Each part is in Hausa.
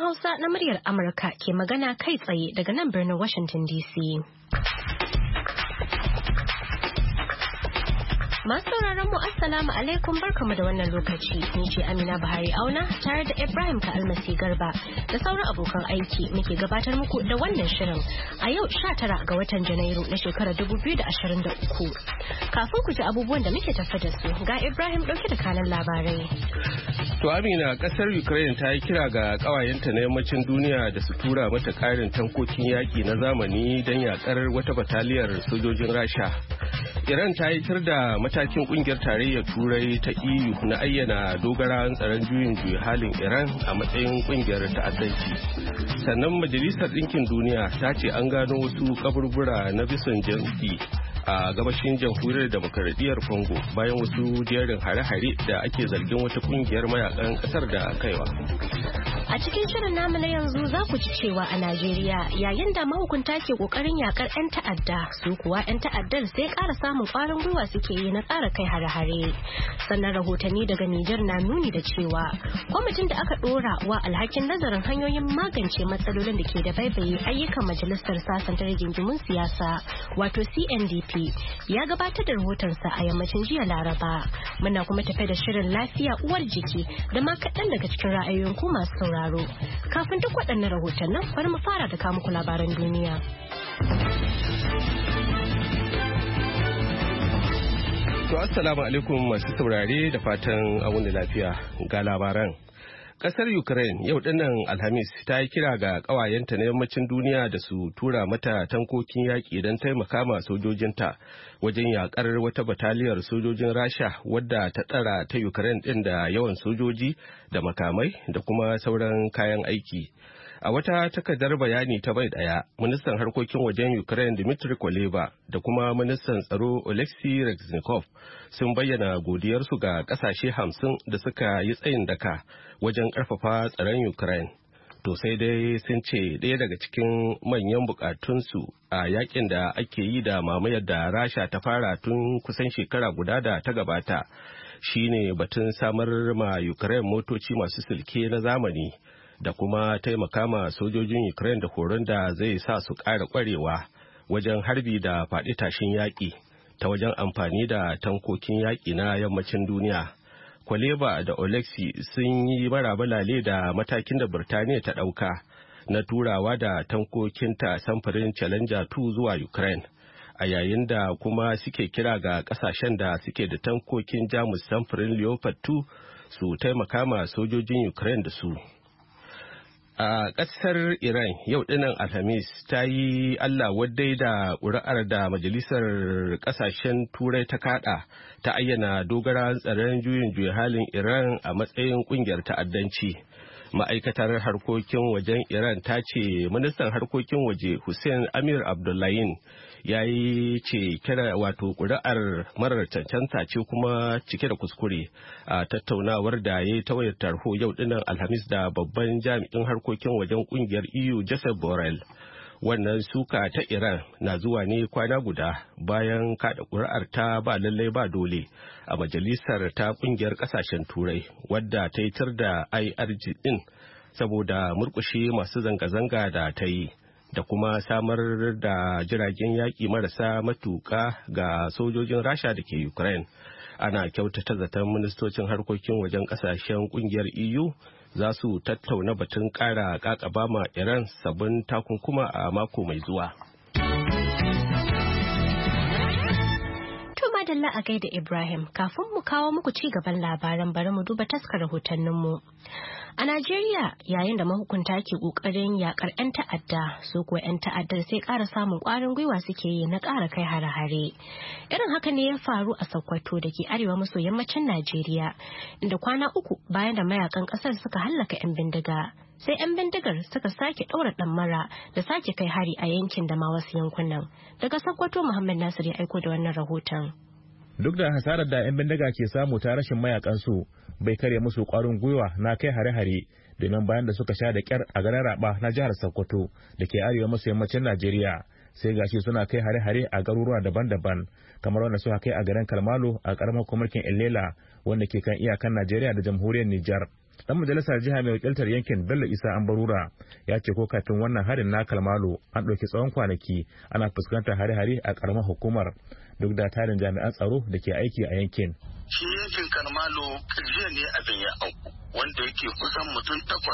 Hausa na muryar Amurka ke magana kai tsaye daga nan birnin Washington DC. Masu sauraron mu assalamu alaikum barkamu da wannan lokaci. Ni ce Amina Buhari Auna tare da Ibrahim Ka'almasi Garba da sauran abokan aiki muke gabatar muku da wannan shirin a yau 19 ga watan Janairu na shekarar 2023. Kafin ku ji abubuwan da muke tafi da su ga Ibrahim dauke da kanan labarai. To Amina, kasar Ukraine ta yi kira ga kawayenta na yammacin duniya da su tura mata karin tankokin yaki na zamani don yakar wata bataliyar sojojin Rasha. Iran ta yi tir da matakin kungiyar tarayyar Turai ta EU na ayyana dogara tsaron juyin halin Iran a matsayin kungiyar ta'addanci. Sannan Majalisar Ɗinkin Duniya ta ce an gano wasu kaburbura na bisan jam'i a gabashin jamhuriyar demokaradiyyar Congo bayan wasu jerin hare-hare da ake zargin wata kungiyar mayakan kasar da kaiwa. A cikin shirin namu na yanzu za ku ji cewa a Najeriya yayin da mahukunta ke kokarin yakar 'yan ta'adda su kuwa 'yan ta'addar sai ƙara samun ƙwarin gwiwa suke yi na ƙara kai hare-hare. Sannan rahotanni daga Nijar na nuni da cewa kwamitin da aka ɗora wa alhakin nazarin hanyoyin magance matsalolin da ke da baibaye ayyukan majalisar sasanta rigingimun siyasa wato CNDP ya gabatar da rahotonsa a yammacin jiya Laraba. Muna kuma tafe da shirin lafiya uwar jiki da ma kaɗan daga cikin ra'ayoyin ku masu sauraro. Kafin duk waɗannan rahotannin bari mu fara da kawo muku labaran duniya. To assalamu alaikum masu saurare da fatan an wuni lafiya ga labaran. Kasar Ukraine yau dinnan Alhamis ta yi kira ga kawayenta na yammacin duniya da su tura mata tankokin yaƙi don taimaka ma sojojinta wajen yakar wata bataliyar sojojin Rasha wadda ta tsara ta Ukraine din da yawan sojoji da makamai da kuma sauran kayan aiki. A wata takardar bayani ta bai daya, ministan harkokin wajen Ukraine Dmitry Kuleba da kuma ministan tsaro Oleksiy Reznikov sun bayyana godiyarsu ga kasashe 50 da suka yi tsayin daka wajen karfafa tsaron Ukraine. To sai dai sun ce ɗaya daga cikin manyan bukatunsu a yakin da ake yi da mamayar da Rasha ta fara tun kusan shekara guda da ta gabata shine batun samar ma Ukraine motoci masu silke na zamani. Da kuma taimaka ma sojojin Ukraine da horon da zai sa su ƙara ƙwarewa wajen harbi da faɗi tashin yaƙi ta wajen amfani da tankokin yaƙi na yammacin duniya. Kwaleba da Oleksiy sun yi marabalale da matakin da Birtaniya ta ɗauka na turawa da tankokinta samfurin Challenger 2 zuwa Ukraine, a yayin da kuma suke kira ga ƙasashen da suke da tankokin Jamus samfurin Leopard 2 su taimaka ma sojojin Ukraine da su. A ƙasar Iran yau ɗinnan Alhamis ta yi Allah wadai da ƙuri'ar da Majalisar Ƙasashen Turai ta kaɗa ta ayyana dogara tsaron juyin halin Iran a matsayin ƙungiyar ta'addanci. Ma'aikatar harkokin wajen Iran ta ce ministan harkokin waje Hussein Amir Abdullahian ya yi ce kira wato ƙuri'ar marar cancanta ce kuma cike da kuskure a tattaunawar da ya yi ta wayar tarho yau dinnan Alhamis da babban jami'in harkokin wajen ƙungiyar EU Joseph Borrell. Wannan suka ta Iran na zuwa ne kwana guda bayan kada ƙuri'ar ta ba lallai ba dole a majalisar ta ƙungiyar ƙasashen Turai wadda ta yi tir da IRG din saboda murƙushe masu zanga-zanga da ta yi da kuma samar da jiragen yaƙi marasa matuƙa ga sojojin Rasha da ke Ukraine. Ana kyautata zaton ministocin harkokin wajen ƙasashen ƙungiyar EU za su tattauna batun ƙara ƙaƙaba ma Iran sabbin takunkuma a mako mai zuwa. Madalla a gaida Ibrahim, kafin mu kawo muku ci gaban labaran bari mu duba taskar rahotanninmu. A Najeriya yayin da mahukunta ke kokarin yakar 'yan ta'adda su kuwa 'yan ta'addar sai ƙara samun ƙwarin gwiwa suke yi na ƙara kai hare-hare. Irin haka ne ya faru a Sokoto da ke arewa maso yammacin Najeriya inda kwana uku bayan da mayakan ƙasar suka hallaka 'yan bindiga. Sai 'yan bindigar suka sake ɗaura ɗammara da sake kai hari a yankin da ma wasu yankunan. Daga Sokoto Muhammad Nasir ya aiko da wannan rahoton. Duk da hasarar da 'yan bindiga ke samu ta rashin mayakansu bai karya musu kwarin gwiwa na kai hare-hare domin bayan da suka sha da kyar a garin Raba na jihar Sokoto da ke arewa maso yammacin Najeriya sai gashi suna kai hare-hare a garuruwa daban-daban kamar wanda suka kai a garin Kalmalo a karamar mulkin Ilela wanda ke kan iyakan Najeriya da jamhuriyar Nijar. Dan majalisar jiha mai wakiltar yankin Bello Isa Ambarura ya ce ko kafin wannan harin na Kalmalo an ɗauki tsawon kwanaki ana fuskantar hare-hare a ƙaramar hukumar duk da tarin jami'an tsaro da ke aiki a yankin. Shi yankin Kalmalo jiya ne abin ya auku wanda yake kusan mutum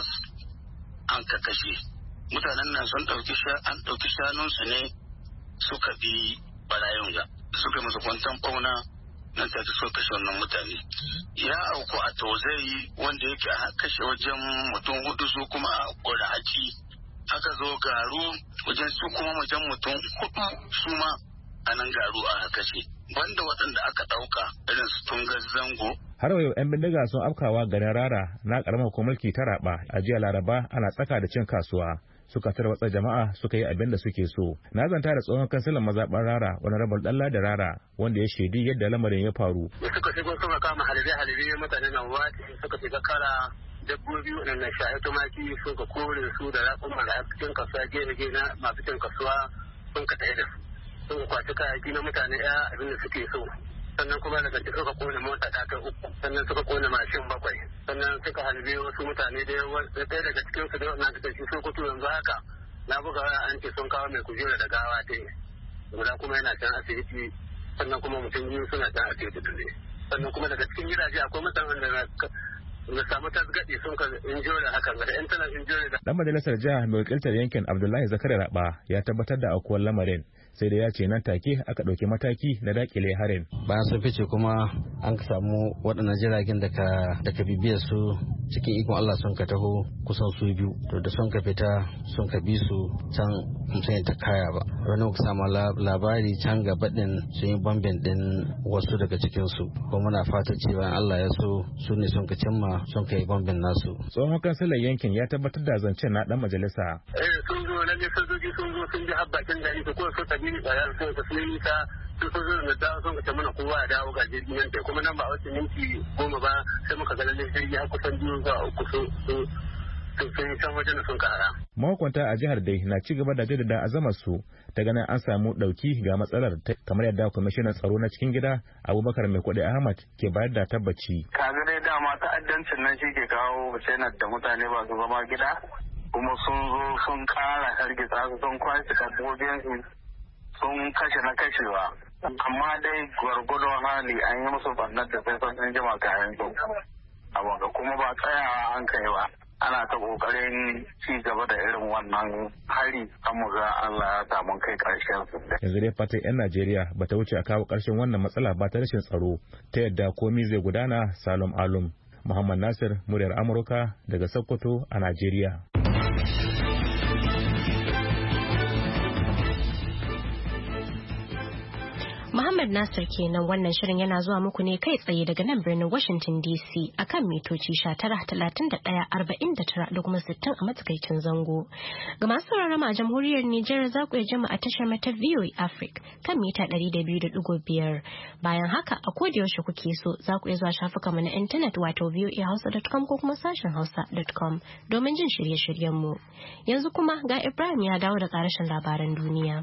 8 an kakashe. Mutanen nan sun ɗauki shanunsu ne suka bi barayin ga suka musu kwantan ɓauna nan take so kashe wannan mutane. Ya auku a Tozai wanda yake a kashe wajen mutum 4 su kuma a ƙora haci. Aka zo Garu wajen su kuma wajen mutum 4 su ma a nan Garu a kashe. Banda waɗanda aka ɗauka irin su Tungar Zango. Har yau 'yan bindiga sun afkawa garin Rara na ƙaramar mulki ta Raba a jiya Laraba ana tsaka da cin kasuwa. Suka tarwatsa jama'a suka yi abin da suke so. Na zanta da tsohon kansilan mazaɓar Rara wani rabar ɗalla da Rara wanda ya shaidi yadda lamarin ya faru. Suka shigo suka kama halibe mutane nan wati suka shiga kara dabbobi waɗannan shaye tumaki suka kore su da raƙuma da cikin kasuwa gefe na masu cin kasuwa sun ka tafi da su. Sun kwaci kayayyaki na mutane abin da suke so. Sannan kuma daga cikin suka kone mota ta kai 3 sannan suka kone mashin 7 sannan suka halbe wasu mutane da ɗaya daga cikin su da wannan da shi sun kutu yanzu haka na buga waya an ce sun kawo mai kujera da gawa ta guda kuma yana can asibiti sannan kuma mutum biyu suna can asibiti ne sannan kuma daga cikin gidaje akwai mutanen da na samu tasgadi sun ka injure hakan da yan tana injure da. Dan majalisar jiha mai wakiltar yankin Abdullahi Zakari Raba ya tabbatar da aukuwar lamarin sai da ya ce nan take aka ɗauki mataki na dakile harin. Bayan sun fice kuma an samu waɗannan jiragen da ka bibiyar su cikin ikon Allah sun ka taho kusan su 2 to da sun ka fita sun ka bi su can mutum ta kaya ba. Wani muka samu labari can gaba ɗin sun yi bambin ɗin wasu daga cikin su kuma muna fata cewa Allah ya so su ne sun ka cimma sun ka yi bambin nasu. Tsohon kansilan yankin ya tabbatar da zancen na ɗan majalisa. Sun zo lalle sojoji sun ji habbakin gari ko su tabi bayan sun ka sun yi ta sun zo da dawo sun ka mana kowa ya dawo ga jirgin nan kuma nan ba a wasu minti 10 ba sai muka ga lalle jirgi har kusan 2 zuwa 3 sun yi can wajen sun kara. Mahukunta a jihar dai na ci gaba da jaddada azamar su ta ganin an samu dauki ga matsalar kamar yadda kwamishinan tsaro na cikin gida Abubakar Maikuɗi Ahmad ke bayar da tabbaci. Kaga dai dama ta'addancin nan shi ke kawo cenar da mutane ba su zama gida kuma sun zo sun kara hargitsa su sun kwashe dabbobin su sun kashe na kashewa amma dai gwargwadon hali an yi musu bannar da sai sun jima kayan su abin kuma ba tsayawa an kai ba ana ta kokarin ci gaba da irin wannan hari an ga Allah ya samu kai karshen su. Yanzu dai fatan 'yan Najeriya ba ta wuce a kawo karshen wannan matsala ba ta rashin tsaro ta yadda komai zai gudana salom alum. Muhammad Nasir, muryar Amurka daga Sokoto a Najeriya. Muhammad Nasir kenan. Wannan shirin yana zuwa muku ne kai tsaye daga nan birnin Washington DC akan mitoci 19,31,49 da kuma 60 a matsakaicin zango. Ga masu sauraron a jamhuriyar Nijar za ku iya jima a tashar mata VOA Africa kan mita 200.5. Bayan haka a koda yaushe kuke so za ku iya zuwa shafukanmu na intanet wato voahausa.com ko kuma sashen hausa.com domin jin shirye-shiryenmu. Yanzu kuma ga Ibrahim ya dawo da ƙarashin labaran duniya.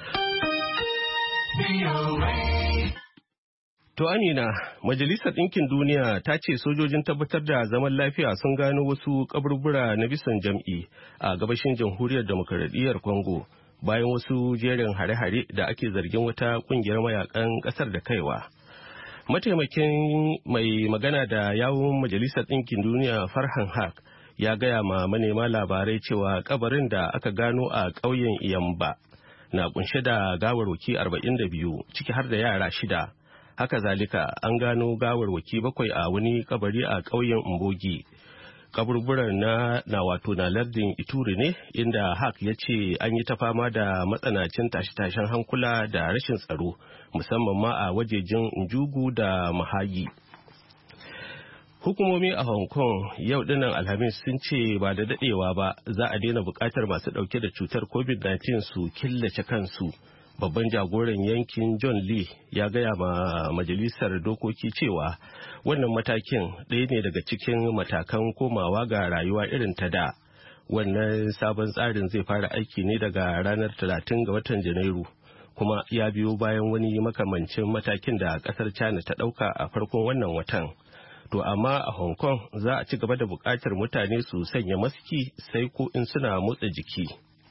To Amina, Majalisar Ɗinkin Duniya ta ce sojojin tabbatar da zaman lafiya sun gano wasu kaburbura na bisan jam'i a gabashin jamhuriyar demokaradiyyar Congo bayan wasu jerin hare-hare da ake zargin wata kungiyar mayakan ƙasar da kaiwa. Mataimakin mai magana da yawun Majalisar Ɗinkin Duniya Farhan Haq ya gaya ma manema labarai cewa kabarin da aka gano a ƙauyen Iyamba na kunshe da gawarwaki 42 ciki har da yara 6. Haka zalika an gano gawarwaki 7 a wani kabari a ƙauyen Mbogi. Kaburburan na wato na lardin Ituri ne inda Hak ya ce an yi ta fama da matsanacin tashe-tashen hankula da rashin tsaro musamman ma a wajejin Njugu da Mahagi. Hukumomi a Hong Kong yau dinnan Alhamis sun ce ba da dadewa ba za a daina bukatar masu dauke da cutar COVID-19 su killace kansu. Babban jagoran yankin John Lee ya gaya ma majalisar dokoki cewa wannan matakin ɗaya ne daga cikin matakan komawa ga rayuwa irin ta da. Wannan sabon tsarin zai fara aiki ne daga ranar 30 ga watan Janairu. Kuma ya biyo bayan wani makamancin matakin da kasar China ta ɗauka a farkon wannan watan. To amma a Hong Kong za a ci gaba da buƙatar mutane su sanya maski sai ko in suna motsa jiki.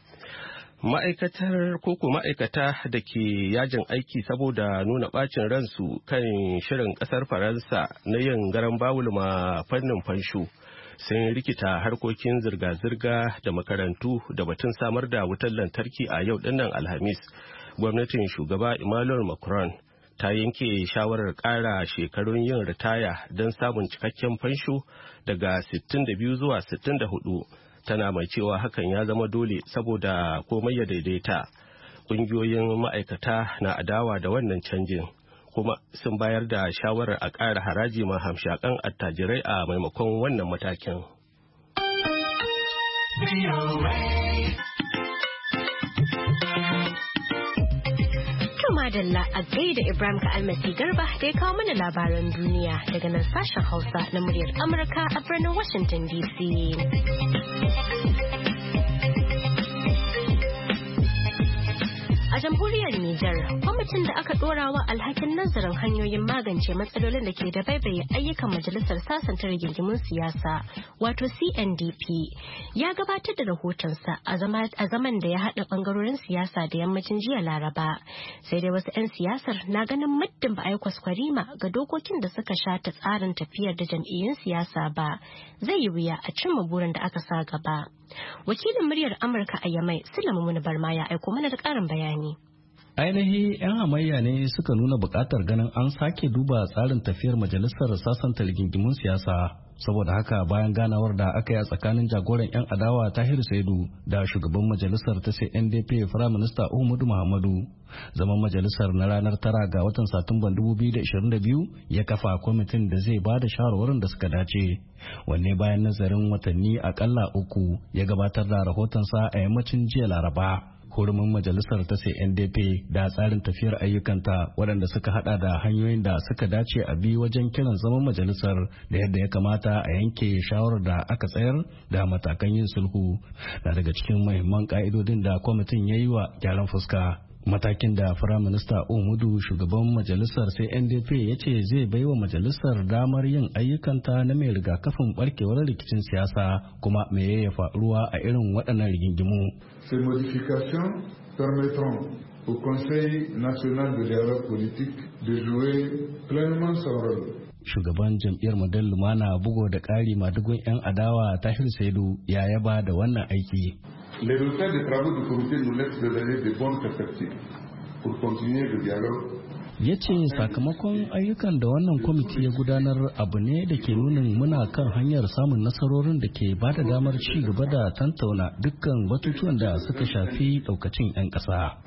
Ma'aikata da ke yajin aiki saboda nuna bacin ransu kan shirin kasar Faransa na yin garan bawul ma fannin fansho sun rikita harkokin zirga-zirga da makarantu da batun samar da wutar lantarki a yau dinnan Alhamis. Gwamnatin shugaba Emmanuel Macron ta yanke shawarar ƙara shekarun yin ritaya don samun cikakken fansho daga 62 zuwa 64. Tana mai cewa hakan ya zama dole saboda komai ya daidaita. Ƙungiyoyin ma'aikata na adawa da wannan canjin kuma sun bayar da shawarar a ƙara haraji ma hamshakan attajirai a maimakon wannan matakin. Madalla a gaida Ibrahim Ka'almasi Garba da ya kawo mana labaran duniya daga nan sashen Hausa na muryar Amurka a birnin Washington DC. A jamhuriyar Nijar, kwamitin da aka dora wa alhakin nazarin hanyoyin magance matsalolin da ke da baibaye ayyukan majalisar sasanta rigingimun siyasa, wato CNDP, ya gabatar da rahotonsa a zaman da ya haɗa ɓangarorin siyasa da yammacin jiya Laraba. Sai dai wasu 'yan siyasar na ganin muddin ba a yi kwaskwarima ga dokokin da suka shata tsarin tafiyar da jam'iyyun siyasa ba, zai yi wuya a cimma burin da aka sa gaba. Wakilin muryar Amurka a Yamai, Sulaiman Barma ya aiko mana da ƙarin bayani. Ainihi 'yan hamayya ne suka nuna buƙatar ganin an sake duba tsarin tafiyar majalisar sasanta rigingimun siyasa. Saboda haka bayan ganawar da aka yi a tsakanin jagoran 'yan adawa Tahiru Saidu da shugaban majalisar ta CNDP Firaminista Uhumudu Muhammadu, zaman majalisar na ranar 9 ga watan Satumban 2022 ya kafa kwamitin da zai ba da shawarwarin da suka dace. Wanne bayan nazarin watanni akalla 3 ya gabatar da rahotonsa a yammacin jiya Laraba. Hurumin majalisar ta CNDP da tsarin tafiyar ayyukanta waɗanda suka hada da hanyoyin da suka dace a bi wajen kiran zaman majalisar da yadda ya kamata a yanke shawarar da aka tsayar da matakan yin sulhu na daga cikin muhimman ka'idodin da kwamitin ya yi wa gyaran fuska. Matakin da Firaminista Umudu shugaban majalisar CNDP ya ce zai baiwa majalisar damar yin ayyukanta na mai rigakafin barkewar rikicin siyasa kuma me ya faruwa a irin waɗannan rigingimu. Ces modifications permettront au Conseil national de dialogue politique de jouer pleinement son rôle. Shugaban jam'iyyar Model Lumana bugo da ƙari madugun 'yan adawa Tahir Saidu ya yaba da wannan aiki. Les résultats des travaux du comité nous laissent de donner de bonnes perspectives pour continuer le dialogue. Ya ce sakamakon ayyukan da wannan kwamiti ya gudanar abu ne da ke nunin muna kan hanyar samun nasarorin da ke ba da damar ci gaba da tantauna dukkan batutuwan da suka shafi daukacin 'yan ƙasa.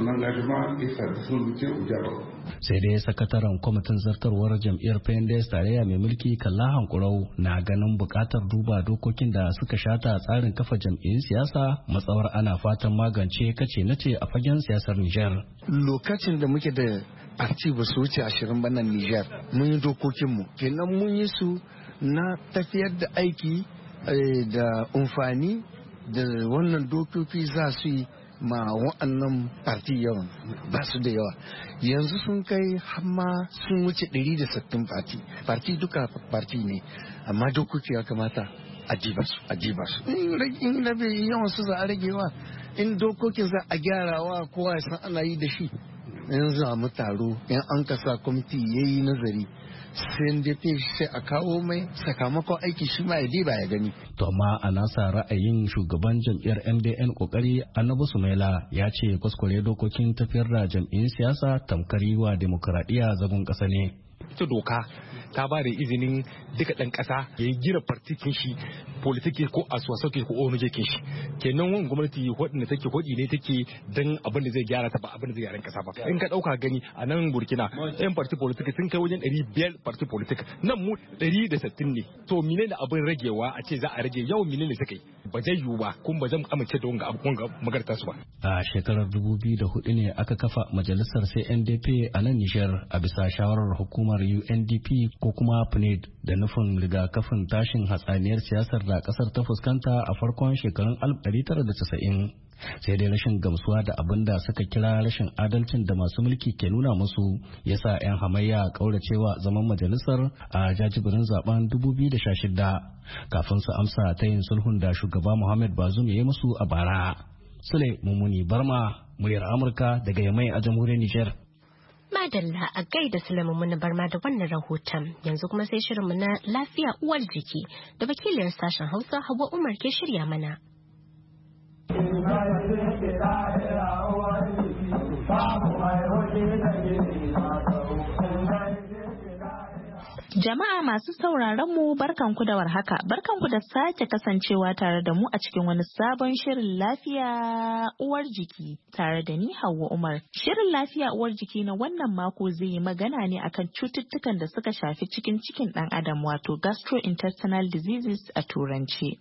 Sai dai sakataren kwamitin zartarwar jam'iyyar PNDS tarayya mai mulki Kalla Hankurau na ganin buƙatar duba dokokin da suka shata tsarin kafa jam'iyyun siyasa matsawar ana fatan magance kace nace a fagen siyasar Nijar. Lokacin da muke da parti ba su wuce 20 ba nan Nijar mun yi dokokinmu kenan mun yi su na tafiyar da aiki da amfani da wannan dokoki za su yi ma wa'annan parti yawan ba su da yawa yanzu sun kai hamma sun wuce 160 parti duka parti ne amma dokoki ya kamata a jiba su in rabe yawan su za a ragewa in dokokin za a gyarawa kowa ya san ana yi da shi yanzu a mu taro in an kasa kwamiti ya yi nazari sai da sai a kawo mai sakamakon aiki shi ma ya diba ya gani. To amma a nasa ra'ayin shugaban jam'iyyar MDN kokari Annabi Sumaila ya ce kuskure dokokin tafiyar da jam'iyyun siyasa tamkar yi wa demokuraɗiyya zagon ƙasa ne. Ita doka ta ba da izinin duka ɗan ƙasa ya yi gina partikin shi politiki ko asuwasoki ko onuje kin shi kenan wani gwamnati waɗanda take hodi ne take don abin da zai gyara ta ba abin da zai gyara ƙasa ba in ka ɗauka gani a nan Burkina yan parti politiki sun kai wajen 500 parti politik nan mu 160 ne to mine da abin ragewa a ce za a rage yawan mine ne suka yi ba zai yiwu ba kuma ba zan amince da wanga magarta su ba. A shekarar 2004 ne aka kafa majalisar CNDP a nan Nijar a bisa shawarar hukumar hukumar UNDP ko kuma PNUD da nufin rigakafin tashin hatsaniyar siyasar da kasar ta fuskanta a farkon shekarun 1990. Sai dai rashin gamsuwa da abin da suka kira rashin adalcin da masu mulki ke nuna musu ya sa 'yan hamayya kauracewa zaman majalisar a jajibirin zaben 2016 kafin su amsa ta yin sulhun da shugaba Muhammad Bazoum ya yi musu a bara. Sule Mumuni Barma, muryar Amurka daga Yamai a jamhuriyar Nijar. Madalla a gaida Sule Mumuni Barma da wannan rahoton. Yanzu kuma sai shirinmu na lafiya uwar jiki da wakiliyar sashen Hausa Hauwa Umar ke shirya mana. Jama'a masu sauraron mu barkanku da warhaka, barkanku da sake kasancewa tare da mu a cikin wani sabon shirin lafiya uwar jiki tare da ni Hauwa Umar. Shirin lafiya uwar jiki na wannan mako zai yi magana ne akan cututtukan da suka shafi cikin ɗan adam wato gastrointestinal diseases a turanci.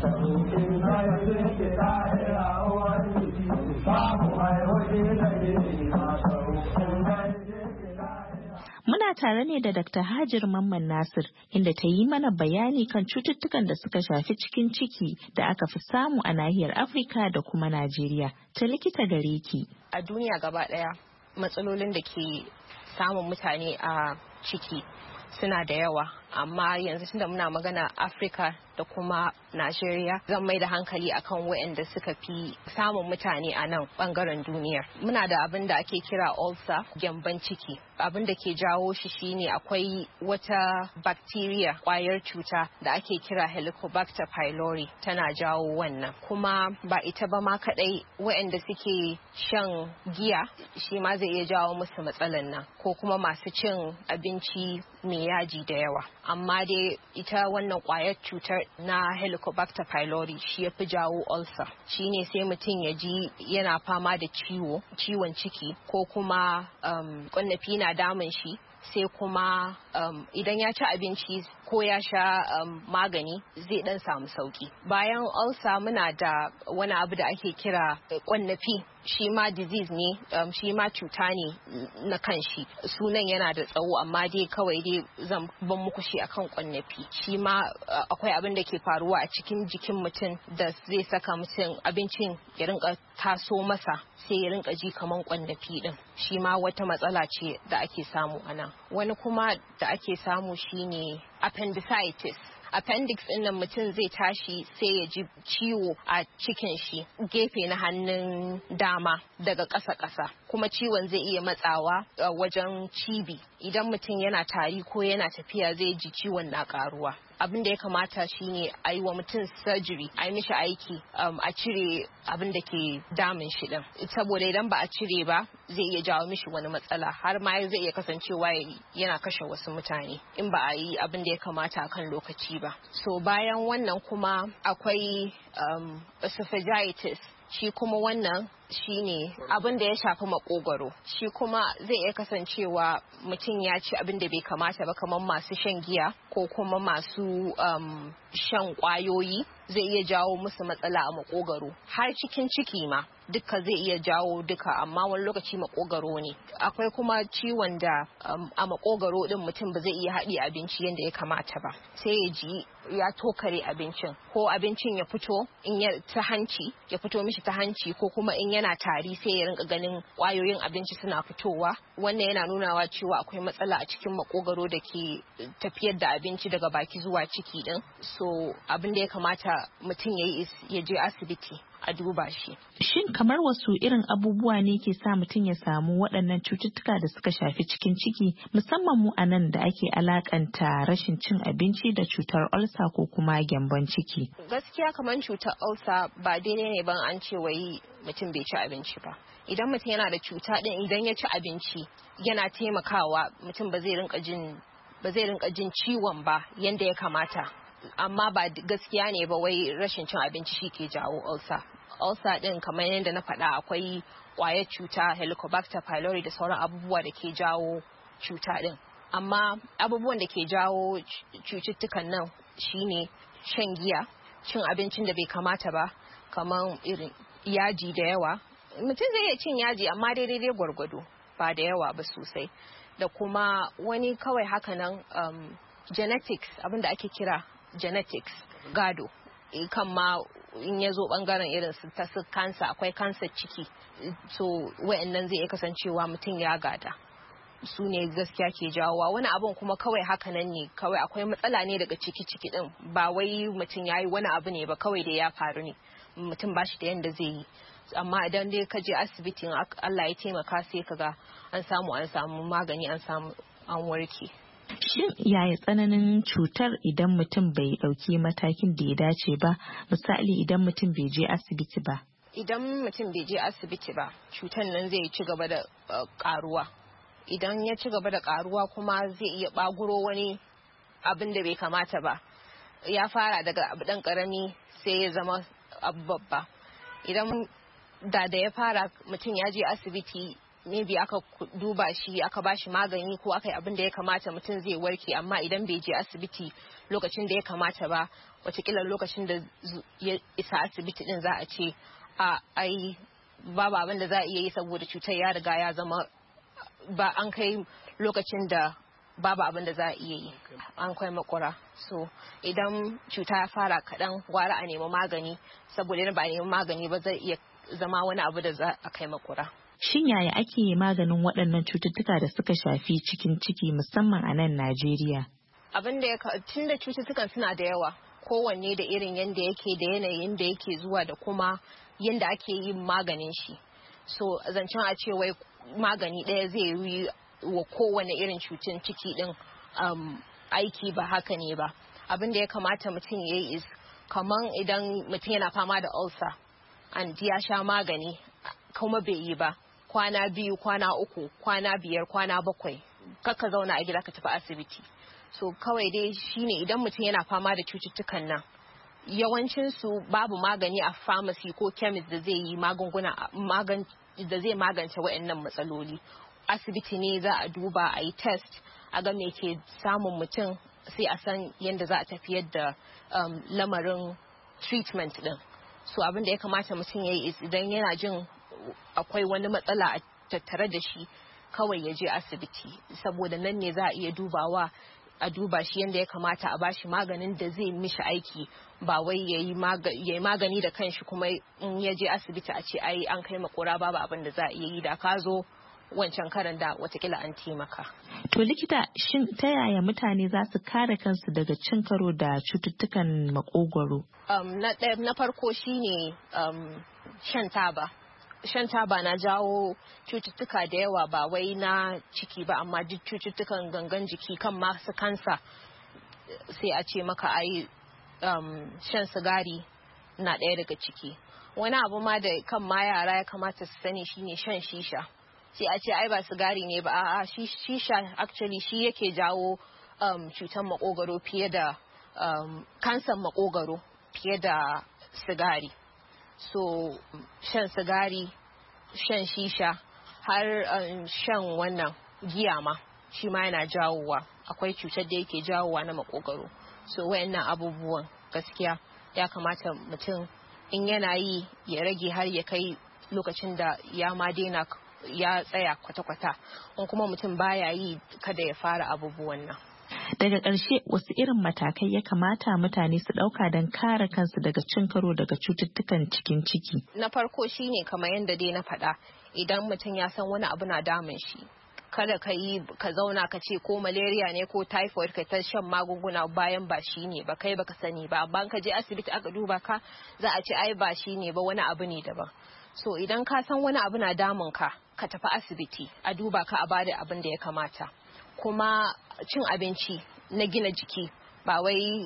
Muna tare ne da Dr. Hajir Mamman Nasir inda ta yi mana bayani kan cututtukan da suka shafi cikin ciki da aka fi samu a nahiyar Afirka da kuma Najeriya. Ta likita gare ki. A duniya gaba ɗaya matsalolin da ke samun mutane a ciki suna da yawa, amma yanzu tunda muna magana Afirka da kuma Najeriya zan mai da hankali akan waɗanda suka fi samun mutane a nan bangaren duniyar. Muna da abin da ake kira ulcer, gyamban ciki. Abin da ke jawo shi shine akwai wata bacteria kwayar cuta da ake kira Helicobacter pylori tana jawo wannan. Kuma ba ita ba ma kadai, waɗanda suke shan giya shi ma zai iya jawo musu matsalan nan, ko kuma masu cin abinci mai yaji da yawa. Amma dai ita wannan kwayar cutar na Helicobacter pylori shi ya fi jawo ulcer. Shi ne sai mutum ya ji yana fama da ciwon ciki, ko kuma ƙwannafi na damun shi, sai kuma idan ya ci abinci ko ya sha magani zai dan samu sauki. Bayan ulcer muna da wani abu da ake kira ƙwannafi. Shi ma disease ne, shi ma cuta ne na kanshi. Sunan yana da tsawo amma dai kawai dai zan ban muku shi akan ƙwannafi. Shi ma akwai abin da ke faruwa a cikin jikin mutum da zai saka mutum abincin ya rinka taso masa sai ya rinka ji kaman ƙwannafi din. Shi ma wata matsala ce da ake samu a nan. Wani kuma da ake samu shine appendicitis. Appendix ɗin nan mutum zai tashi sai ya ji ciwo a cikin shi gefe na hannun dama daga ƙasa-ƙasa, kuma ciwon zai iya matsawa wajen cibi. Idan mutum yana tari ko yana tafiya zai ji ciwon na ƙaruwa. Abin da ya kamata shine a yi wa mutum surgery, a yi mishi aiki, a cire abin da ke damun shi din, saboda idan ba a cire ba zai iya jawo mishi wani matsala, har ma zai iya kasancewa yana kashe wasu mutane in ba a yi abin da ya kamata akan lokaci ba. So bayan wannan kuma akwai esophagitis. Shi kuma wannan shine abin da ya shafi makogwaro. Shi kuma zai iya kasancewa mutum ya ci abin da bai kamata ba, kamar masu shan giya ko kuma masu shan kwayoyi zai iya jawo musu matsala a makogwaro. Har cikin ciki ma duka zai iya jawo duka, amma wani lokaci makogwaro ne. Akwai kuma ciwon da a makogwaro din mutum ba zai iya haɗi abinci yadda ya kamata ba, sai ya ji ya tokare abincin, ko abincin ya fito in ya ta hanci, ya fito mishi ta hanci, ko kuma in yana tari sai ya rinka ganin kwayoyin abinci suna fitowa. Wannan yana nunawa cewa akwai matsala a cikin makogwaro da ke tafiyar da abinci daga baki zuwa ciki din. So abin da ya kamata mutum ya je asibiti a duba shi. Shin kamar wasu irin abubuwa ne ke sa mutum ya samu waɗannan cututtuka da suka shafi cikin ciki, musamman mu a nan da ake alakanta rashin cin abinci da cutar ulcer ko kuma gyambon ciki? Gaskiya kamar cutar ulcer ba daidai ne ban an ce wai mutum bai ci abinci ba. Idan mutum yana da cuta din, idan ya ci abinci yana taimakawa mutum ba zai rinka jin ciwon ba yanda ya kamata. Amma ba gaskiya ne ba wai rashin cin abinci shi ke jawo ulcer. Ulcer din kamar yadda na faɗa akwai ƙwayar cuta Helicobacter pylori da sauran abubuwa da ke jawo cuta din. Amma abubuwan da ke jawo cututtukan nan shine shan giya, cin abincin da bai kamata ba, kamar irin yaji da yawa. Mutum zai iya cin yaji amma daidai gwargwado, ba da yawa ba sosai. da kuma wani kawai hakanan genetics, abinda ake kira genetics, gado. Kan ma in ya zo bangaren irin su ta kansa, akwai kansa ciki, so wayannan zai iya kasancewa mutum ya gada, su ne gaskiya ke jawowa. Wani abun kuma kawai hakanan ne, kawai akwai matsala ne daga ciki din, ba wai mutum ya yi wani abu ne ba, kawai da ya faru ne, mutum ba shi da yanda zai yi. Amma idan dai ka je asibitin Allah ya taimaka sai ka ga an samu magani, an warke. Shin yaya tsananin cutar idan mutum bai ɗauki matakin da ya dace ba, misali idan mutum bai je asibiti ba? Idan mutum bai je asibiti ba, cutar nan zai ci gaba da ƙaruwa. Idan ya ci gaba da ƙaruwa kuma zai iya ɓaguro wani abin da bai kamata ba. Ya fara daga abu ɗan ƙarami sai ya zama abu babba. Idan da ya fara mutum ya je asibiti, maybe aka duba shi, aka bashi magani ko aka yi abin da ya kamata, mutum zai warke. Amma idan bai je asibiti lokacin da ya kamata ba, watakila lokacin da ya isa asibiti din za a ce ai babu abin da za a iya yi saboda cutar ya riga ya zama, ba an kai lokacin da babu abin da za a iya yi, an kai makura. So idan cuta ya fara kaɗan, gwara a nemi magani, saboda idan ba a nemi magani ba zai iya zama wani abu da za a kai makura. Shin yaya ake maganin waɗannan cututtuka da suka shafi cikin ciki musamman a nan Najeriya? Abin da tun da cututtukan suna da yawa, kowanne da irin yanda yake da yanayin da yake zuwa da kuma yanda ake yin maganin shi. So zancen a ce wai magani ɗaya zai yi wa kowane irin cutin ciki ɗin aiki, ba haka ne ba. Abin da ya kamata mutum ya yi is, kaman idan mutum yana fama da ulcer and ya sha magani kuma bai yi ba, kwana 2, kwana 3, kwana 5, kwana 7, kakka zauna a gida ka tafi asibiti. So kawai dai shine idan mutum yana fama da cututtukan nan, yawancinsu babu magani a pharmacy ko chemist da zai yi da zai magance waɗannan matsaloli. Asibiti ne za a duba, a yi test, a ga me ke samun mutum, sai a san yadda za a tafiyar da lamarin treatment din. So abin da ya kamata mutum ya yi idan yana jin akwai wani matsala a tattare da shi, kawai ya je asibiti, saboda nan ne za a iya a duba shi yadda ya kamata, a bashi maganin da zai mishi aiki, ba wai ya yi magani da kanshi kuma in ya je asibiti a ce ai an kai makura babu abin da za a iya yi, da ka zo wancan karan da watakila an taimaka. To likita, shin ta yaya mutane za su kare kansu daga cin karo da cututtukan makogwaro? Na farko shine shan taba. Shan taba na jawo cututtuka da yawa, ba wai na ciki ba, amma duk cututtukan gangan jiki, kan masu kansa. Sai a ce maka ai shan sigari na ɗaya daga ciki. Wani abu ma da kan ma yara ya kamata su sani shine shan shisha. Sai a ce ai ba sigari ne ba, a'a shisha actually shi yake jawo cutar makogaro fiye da kansan makogaro fiye da sigari. So shan sigari, shan shisha, har shan wannan giya ma shi ma yana jawowa, akwai cutar da yake jawowa na makogaro. So wayannan abubuwan gaskiya ya kamata mutum in yana yi ya rage har ya kai lokacin da ya ma daina, ya tsaya kwata-kwata. In kuma mutum baya yi, kada ya fara abubuwan nan. Daga ƙarshe, wasu irin matakai ya kamata mutane su ɗauka don kare kansu daga cin karo daga cututtukan cikin ciki? Na farko shine kamar yadda dai na faɗa, idan mutum ya san wani abu na damun shi, kada ka zauna ka ce ko malaria ne ko typhoid ka ta shan magunguna bayan ba shi ne ba, kai baka sani ba. Amma ka je asibiti aka duba ka, za a ce ai ba shi ne ba, wani abu ne daban. So idan ka san wani abu na damun ka tafi asibiti a duba ka, a bada abin da ya kamata. Kuma cin abinci na gina jiki, ba wai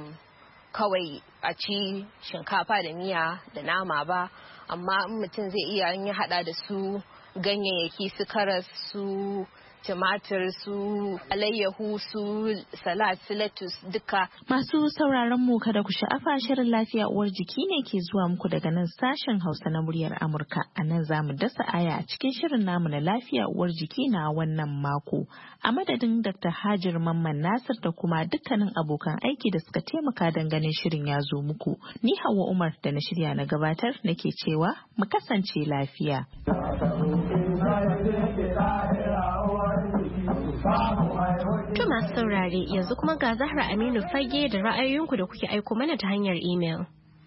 kawai a ci shinkafa da miya da nama ba, amma mutum zai iya yin hada da su ganyayyaki, su karas, su tumatir, su alayyahu, su salad, su lettuce duka. Masu sauraron mu kada ku sha'afa, shirin lafiya uwar jiki ne ke zuwa muku daga nan sashen Hausa na muryar Amurka. A nan za mu dasa aya a cikin shirin namu na lafiya uwar jiki na wannan mako. A madadin Dr. Hajar Mamman Nasir da kuma dukkanin abokan aiki da suka taimaka don ganin shirin ya zo muku. Ni Hauwa Umar da na shirya na gabatar nake cewa mu kasance lafiya. To masu saurare yanzu kuma ga Zahra Aminu Fage da ra'ayoyinku da kuke aiko mana ta hanyar email.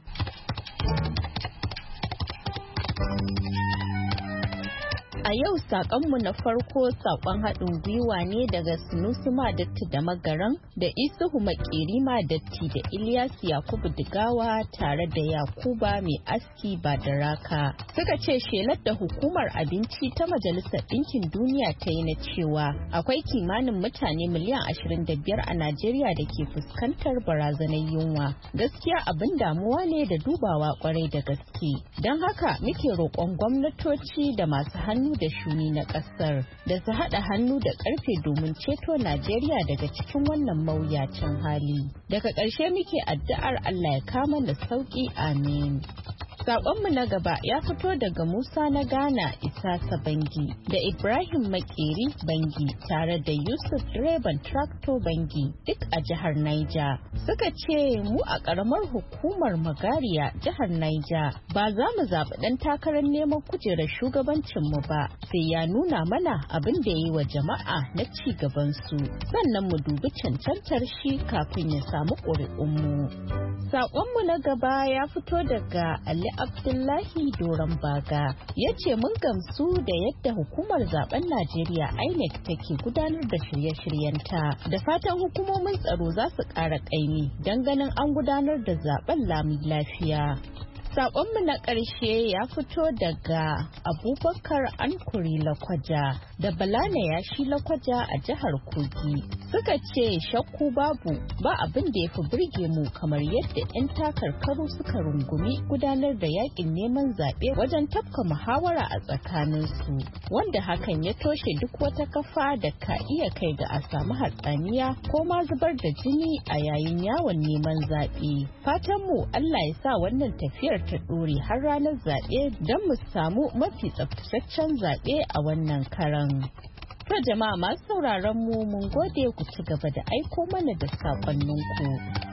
A yau saƙonmu na farko saƙon haɗin gwiwa ne daga Sunusi Madatti da Magaran da Isuhu Makeri Madatti da Ilyas Yakubu Digawa tare da Yakuba Mai Aski Badaraka. Suka ce shelar da hukumar abinci ta Majalisar Ɗinkin Duniya ta yi na cewa akwai kimanin mutane miliyan 25 a Najeriya da ke fuskantar barazanar yunwa. Gaskiya abin damuwa ne da dubawa kwarai da gaske. Don haka muke roƙon gwamnatoci da masu hannu da shuni na kasar da su haɗa hannu da ƙarfe domin ceto Najeriya daga cikin wannan mawuyacin hali. Daga ƙarshe muke addu'ar Allah ya kama da sauƙi, amin. Saƙonmu na gaba ya fito daga Musa na Ghana Isasa Bangi da Ibrahim Makeri Bangi tare da Yusuf Direban Tractor Bangi duk a jihar Niger. Suka ce mu a ƙaramar hukumar Magariya jihar Niger ba za mu zaɓi ɗan takarar neman kujerar shugabancinmu ba sai ya nuna mana abin da ya yi wa jama'a na ci gabansu sannan mu dubi cancantar shi kafin ya samu ƙuri'unmu. Saƙonmu na gaba ya fito daga Ali Abdullahi Doron Baga ya ce mun gamsu da yadda hukumar zaben Najeriya INEC take gudanar da shirye-shiryenta da fatan hukumomin tsaro za su ƙara ƙaimi don ganin an gudanar da zaben lami lafiya. Saƙonmu na ƙarshe ya fito daga Abubakar Ankuri Lakwaja da Balana Yashi Lakwaja a jihar Kogi. Suka ce shakku babu ba abin da ya fi burge mu kamar yadda 'yan takarkaru suka rungumi gudanar da yakin neman zaɓe wajen tafka muhawara a tsakaninsu, wanda hakan ya toshe duk wata kafa da ka iya kai ga a samu hatsaniya ko ma zubar da jini a yayin yawon neman zaɓe. Fatanmu Allah ya sa wannan tafiyar ta ɗore har ranar zaɓe don mu samu mafi tsaftataccen zaɓe a wannan karan. To jama'a masu sauraron mu mun gode ku ci gaba da aiko mana da sakonninku.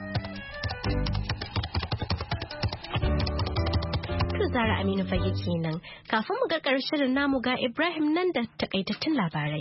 To Zara Aminu Fage kenan. Kafin mu ga ƙarshen namu ga Ibrahim nan da takaitattun labarai.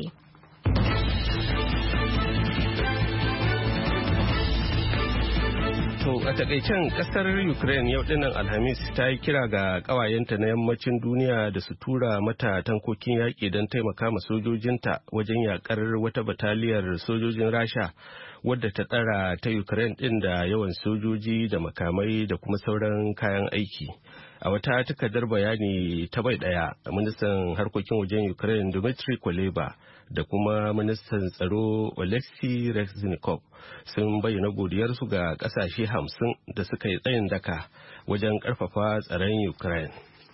To a takaicen kasar Ukraine yau dinnan Alhamis ta yi kira ga kawayenta na yammacin duniya da su tura mata tankokin yaƙi don taimaka ma sojojinta wajen yakar wata bataliyar sojojin Rasha wadda ta tsara ta Ukraine din da yawan sojoji da makamai da kuma sauran kayan aiki. A wata takardar bayani ta bai daya, ministan harkokin wajen Ukraine Dmitry Kuleba da kuma ministan tsaro Oleksiy Reznikov sun bayyana godiyarsu ga kasashe 50 da suka yi tsayin daka wajen karfafa tsaron Ukraine.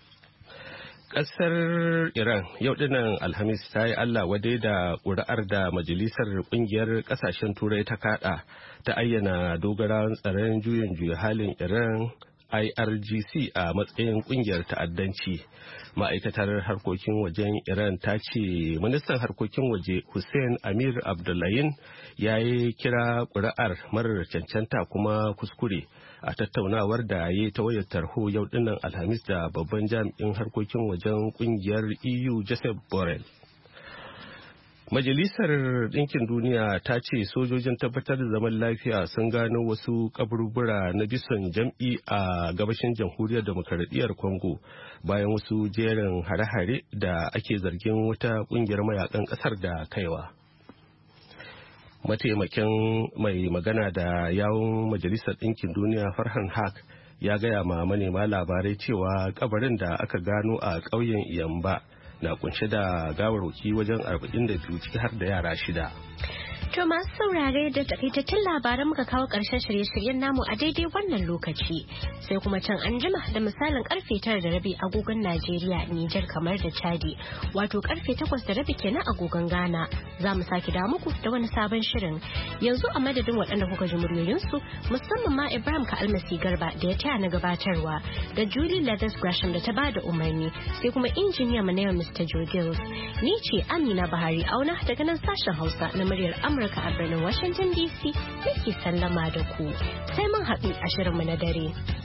Kasar Iran yau dinnan Alhamis ta yi Allah wadai da ƙuri'ar da Majalisar Ƙungiyar Ƙasashen Turai ta kada ta ayyana dogarawan tsaron juyin juya halin Iran IRGC a matsayin kungiyar ta'addanci. Ma'aikatar harkokin wajen Iran ta ce ministan harkokin waje Hussein Amir Abdullahian ya yi kira ƙuri'ar marar cancanta kuma kuskure a tattaunawar da ya yi ta wayar tarho yau dinnan Alhamis da babban jami'in harkokin wajen kungiyar EU Joseph Borrell. Majalisar Ɗinkin Duniya ta ce sojojin tabbatar da zaman lafiya sun gano wasu kaburbura na bison jam'i a gabashin jamhuriyar demokaradiyyar Congo bayan wasu jerin hare-hare da ake zargin wata ƙungiyar mayakan ƙasar da kaiwa. Mataimakin mai magana da yawun Majalisar Ɗinkin Duniya Farhan Haq ya gaya ma manema labarai cewa kabarin da aka gano a ƙauyen Iyamba na kunshe da gawarwaki wajen 42 ciki har da yara 6. To masu saurare da takaitaccen labaran muka kawo ƙarshen shirye-shiryen namu a daidai wannan lokaci. Sai kuma can an jima da misalin karfe 9:30 agogon Najeriya, Nijar kamar da Chadi. Wato karfe 8:30 kenan agogon Ghana. Za mu sake da muku da wani sabon shirin. Yanzu a madadin waɗanda kuka ji muryoyinsu musamman ma Ibrahim Ka'almasi Garba da ya taya na gabatarwa da Julie Leathers Gresham da ta bada umarni sai kuma injiniya mu na yau Mr. Joe Gills. Ni ce Amina Bahari Auna daga nan sashen Hausa na muryar Amurka a birnin Washington DC nake sallama da ku sai mun haɗu a shirinmu na dare.